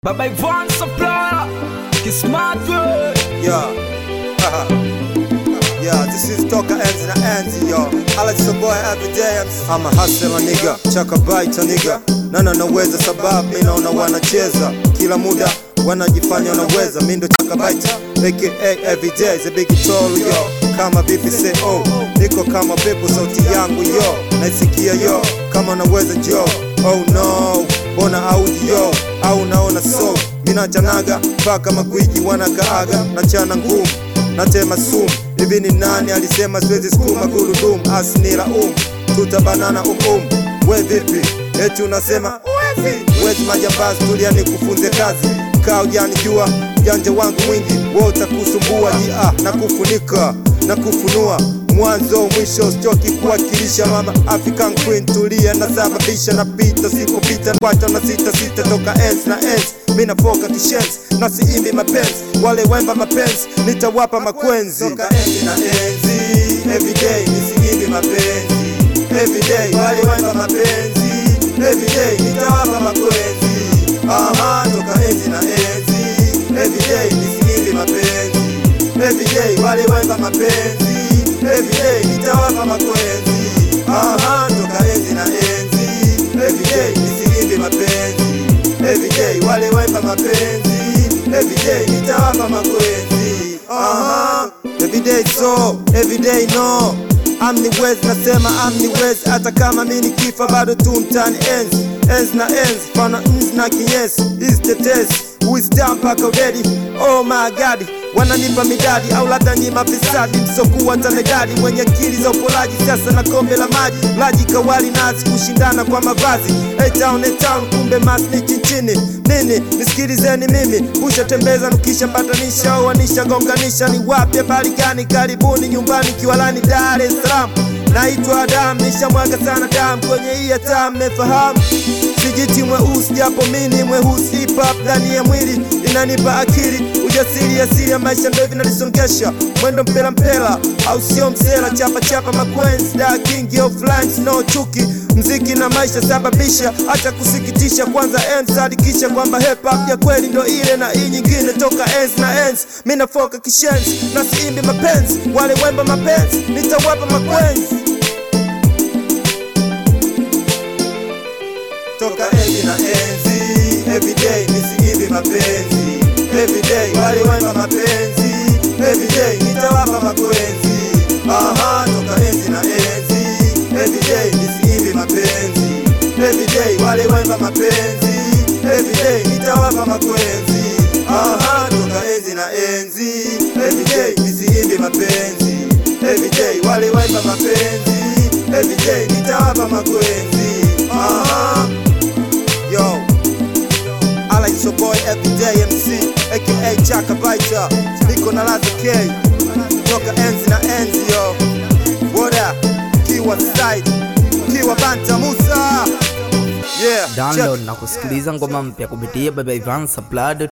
Baba Ivan Supply, Kismart World. Yeah, this is Toka Enzi na Enzi, yo. I like some boy every day. I'm a hustler nigga, chaka baita nigga. Nana naweza sababu mimi naona wanacheza kila muda wanajifanya wanaweza. Mimi ndo chaka baita aka every day is a big toll, yo. Kama vipi say oh, niko kama pepo sauti yangu yo. Naisikia yo, kama naweza njoo. Oh no, bona audio yo, au naona so. Mina chanaga, paka makwiji wanakaaga. Nachana ngumu, natema sumu. Hivi ni nani alisema siwezi skuma gurudumu. Asinira tutabanana we vipi, eti unasema wezi majambazi tulia ni kufunze kazi. Kaa ujanijua, ujanja wangu mwingi wota kusumbua. Na kufunika, na kufunua mwanzo mwisho stoki kuwakilisha. Mama African Queen tulia na sababisha. Na pita sikupita kwacha na sita Toka enzi na enzi mina foka kishenzi. Na siimbi mapenzi wale wemba mapenzi nitawapa makwenzi. Toka enzi na enzi everyday nisiimbi mapenzi. Everyday wale wemba mapenzi. Everyday nitawapa makwenzi. Toka enzi na enzi everyday nisiimbi mapenzi. Everyday wale wemba mapenzi. Everyday nitawapa makwenzi. Toka enzi na enzi everyday nisiimbi mapenzi. Everyday wale wemba mapenzi. Everyday nitawapa makwenzi. Everyday so, everyday no. Amniwezi nasema amniwezi. Hata kama mimi nikifa bado tu mtani enzi. Enzi na enzi, fana nzi na kinyesi. Is the test, who is down paka ready. Oh my god, wananipa midadi au labda ni mafisadi. Msokuwa tanegadi, mwenye akili za upolaji. Sasa na kombe la maji, laji kawali nazi. Kushindana kwa mavazi, A-town, kumbe masni chinchini. Nini, nisikilizeni mimi. Pusha tembeza nukisha patanisha. Owanisha gonganisha, ni wapi habari gani. Karibuni nyumbani Kiwalani Dar es Salaam. Naitwa Adam, nisha mwaga sana damu kwenye hii hata mmefahamu. Sijiti mweusi japo mini mweusi. Hip hop ndani ya mwili inanipa akili. Ujasiri asili ya maisha ndo hivi nalisongesha. Mwendo mpela au sio msela. Chapa makwenzi da king offline no chuki. Mziki na maisha sababisha hata kusikitisha. Kwanza enzi sadikisha kwamba hip hop ya kweli ndo ile na hii nyingine. Toka enzi na enzi mina foka kishenzi. Na siimbi mapenzi wale wemba mapenzi nitawapa makwenzi. Toka enzi na enzi everyday nisiimbi mapenzi. Everyday wale wemba mapenzi. Everyday nitawapa makwenzi. Toka enzi na enzi everyday nisiimbi mapenzi. Everyday wale wemba mapenzi. Everyday nitawapa makwenzi. Toka enzi na enzi everyday nisiimbi mapenzi. Everyday wale wemba mapenzi. Everyday nitawapa makwenzi. Yo, I like your boy everyday MC aka Chaka Baita. Niko na Laza K. Toka enzi na enzi yo. Woda Kiwa side Kiwa Banta Musa. Yeah, Download na kusikiliza ngoma mpya kupitia Baba Ivan Supply.